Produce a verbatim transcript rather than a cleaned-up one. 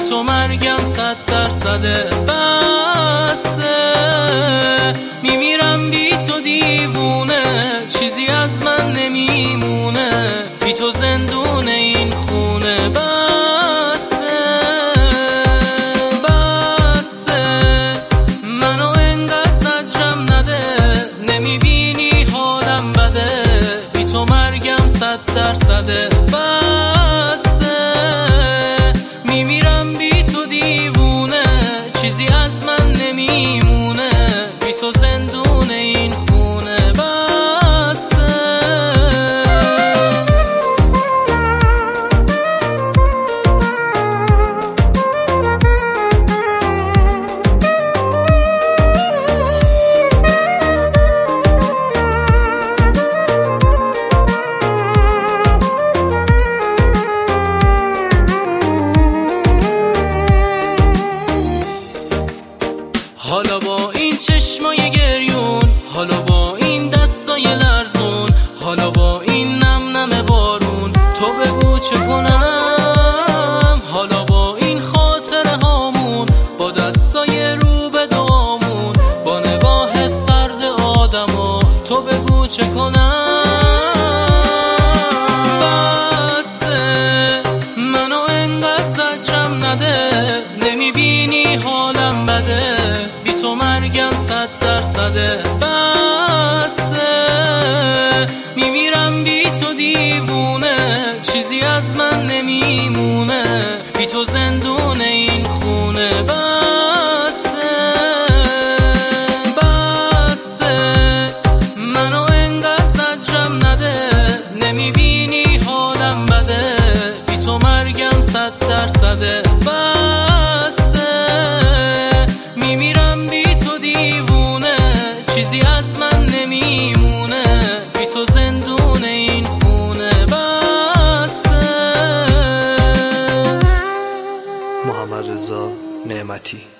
تو مرگم صد درصده بسه، میمیرم بی تو دیوونه، چیزی از من نمیمونه، بی تو زندون این خونه بسه بسه. منو انقدر زجرم نده، نمیبینی حالم بده، بی تو مرگم صد درصده بسه، میمیرم بی تو دیوونه، چیزی از من نمیمونه، بی تو زندون این خونه بسه. حالا با این چشمای گریون، حالا با این دستای لرزون، حالا با این نم نم بارون، تو بگو چه کنم؟ حالا با این خاطره هامون، با دستای رو به دامون، با نگاه سرد آدما، تو بگو چه کنم؟ بسه، منو انقدر زجرم نده، نمیبینی حالم بده، بی تو مرگم صد درصده بسه، میمیرم بی تو دیوونه، چیزی از من نمیمونه، بی تو زندون این خونه بسه بسه. منو انقدر زجرم نده، نمیبینی حالم بده، بی تو مرگم صد درصده بسه، میمیرم بی تو دیوونه، چیزی از من نمیمونه، بی تو زندون این خونه بسه. محمد رضا نعمتی.